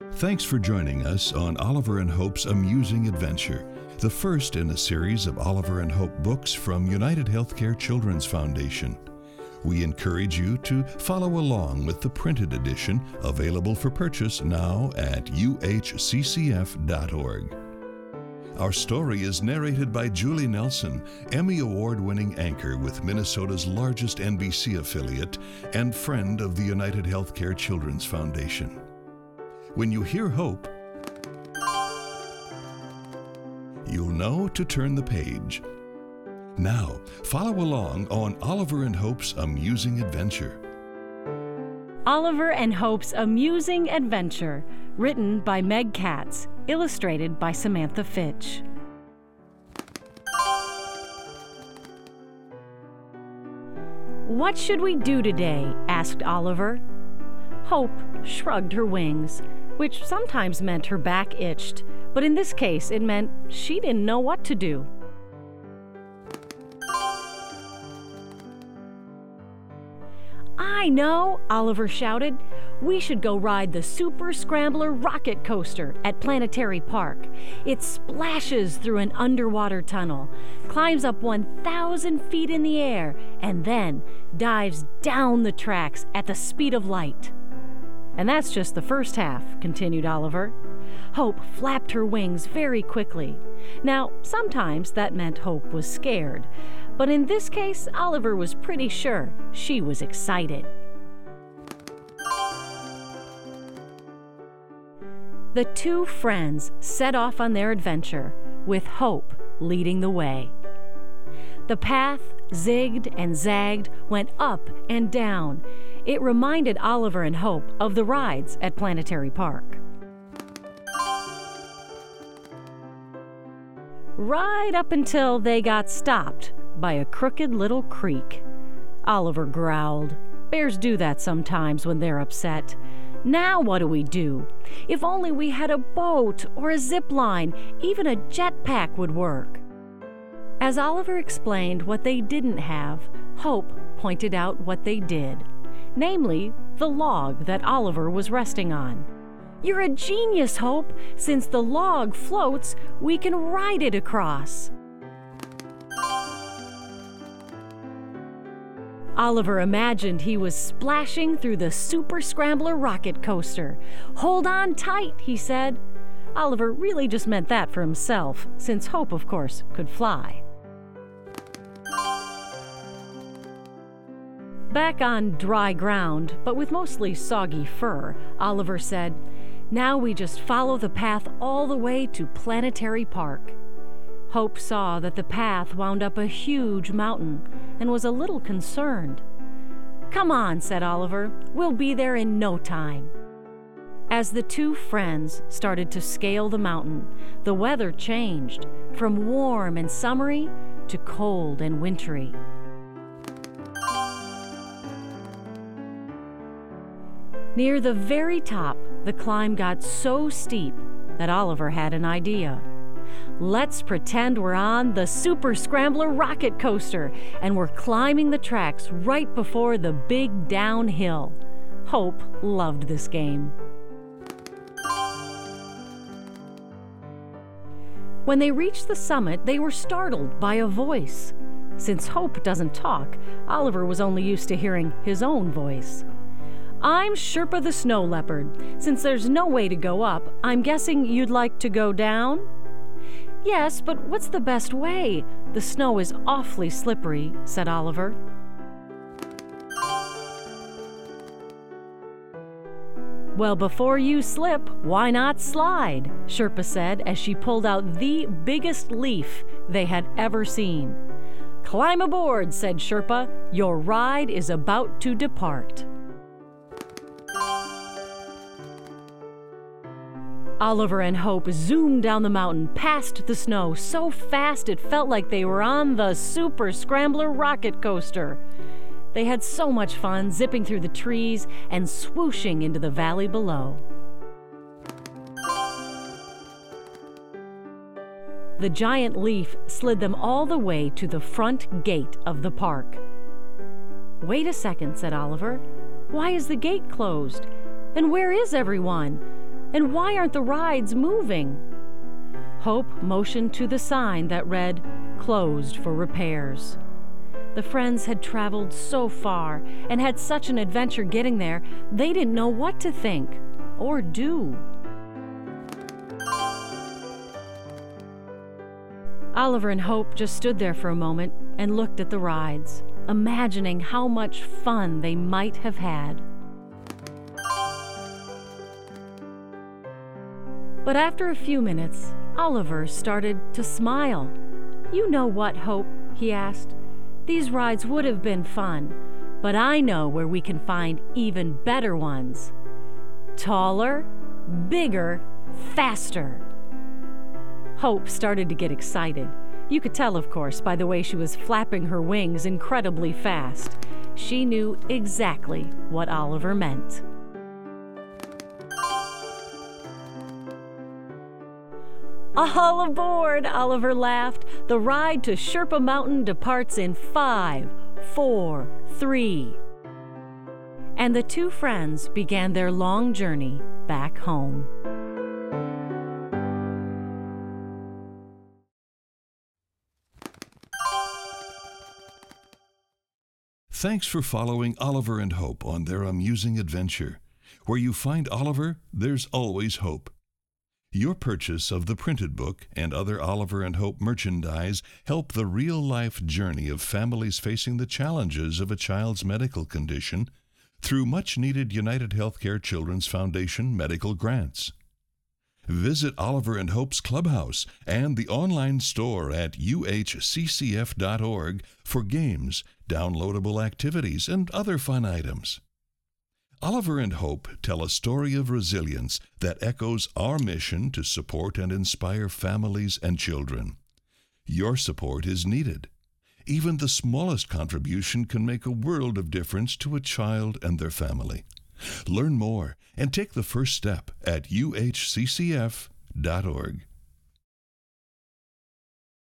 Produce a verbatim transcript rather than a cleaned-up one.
Thanks for joining us on Oliver and Hope's Amusing Adventure, the first in a series of Oliver and Hope books from United Healthcare Children's Foundation. We encourage you to follow along with the printed edition, available for purchase now at U H C C F dot org. Our story is narrated by Julie Nelson, Emmy Award-winning anchor with Minnesota's largest N B C affiliate and friend of the United Healthcare Children's Foundation. When you hear Hope, you'll know to turn the page. Now, follow along on Oliver and Hope's Amusing Adventure. Oliver and Hope's Amusing Adventure, written by Meg Katz, illustrated by Samantha Fitch. "What should we do today?" asked Oliver. Hope shrugged her wings, which sometimes meant her back itched, but in this case it meant she didn't know what to do. "I know," Oliver shouted. "We should go ride the Super Scrambler rocket coaster at Planetary Park. It splashes through an underwater tunnel, climbs up one thousand feet in the air, and then dives down the tracks at the speed of light." "And that's just the first half," continued Oliver. Hope flapped her wings very quickly. Now, sometimes that meant Hope was scared, but in this case, Oliver was pretty sure she was excited. The two friends set off on their adventure, with Hope leading the way. The path zigged and zagged, went up and down. It reminded Oliver and Hope of the rides at Planetary Park. Right up until they got stopped by a crooked little creek. Oliver growled. Bears do that sometimes when they're upset. "Now what do we do? If only we had a boat or a zip line, even a jetpack would work." As Oliver explained what they didn't have, Hope pointed out what they did, namely the log that Oliver was resting on. "You're a genius, Hope. Since the log floats, we can ride it across." Oliver imagined he was splashing through the Super Scrambler rocket coaster. "Hold on tight," he said. Oliver really just meant that for himself, since Hope, of course, could fly. Back on dry ground, but with mostly soggy fur, Oliver said, "Now we just follow the path all the way to Planetary Park." Hope saw that the path wound up a huge mountain and was a little concerned. "Come on," said Oliver. "We'll be there in no time." As the two friends started to scale the mountain, the weather changed from warm and summery to cold and wintry. Near the very top, the climb got so steep that Oliver had an idea. "Let's pretend we're on the Super Scrambler rocket coaster and we're climbing the tracks right before the big downhill." Hope loved this game. When they reached the summit, they were startled by a voice. Since Hope doesn't talk, Oliver was only used to hearing his own voice. "I'm Sherpa the Snow Leopard. Since there's no way to go up, I'm guessing you'd like to go down?" "Yes, but what's the best way? The snow is awfully slippery," said Oliver. "Well, before you slip, why not slide?" Sherpa said as she pulled out the biggest leaf they had ever seen. "Climb aboard," said Sherpa. "Your ride is about to depart." Oliver and Hope zoomed down the mountain past the snow so fast it felt like they were on the Super Scrambler rocket coaster. They had so much fun zipping through the trees and swooshing into the valley below. The giant leaf slid them all the way to the front gate of the park. "Wait a second," said Oliver. "Why is the gate closed? And where is everyone? And why aren't the rides moving? Hope motioned to the sign that read, "Closed for repairs." The friends had traveled so far and had such an adventure getting there, they didn't know what to think or do. Oliver and Hope just stood there for a moment and looked at the rides, imagining how much fun they might have had. But after a few minutes, Oliver started to smile. "You know what, Hope?" he asked. "These rides would have been fun, but I know where we can find even better ones. Taller, bigger, faster." Hope started to get excited. You could tell, of course, by the way she was flapping her wings incredibly fast. She knew exactly what Oliver meant. "All aboard!" Oliver laughed. "The ride to Sherpa Mountain departs in five, four, three." And the two friends began their long journey back home. Thanks for following Oliver and Hope on their amusing adventure. Where you find Oliver, there's always hope. Your purchase of the printed book and other Oliver and Hope merchandise help the real-life journey of families facing the challenges of a child's medical condition through much-needed United Healthcare Children's Foundation medical grants. Visit Oliver and Hope's Clubhouse and the online store at U H C C F dot org for games, downloadable activities, and other fun items. Oliver and Hope tell a story of resilience that echoes our mission to support and inspire families and children. Your support is needed. Even the smallest contribution can make a world of difference to a child and their family. Learn more and take the first step at U H C C F dot org.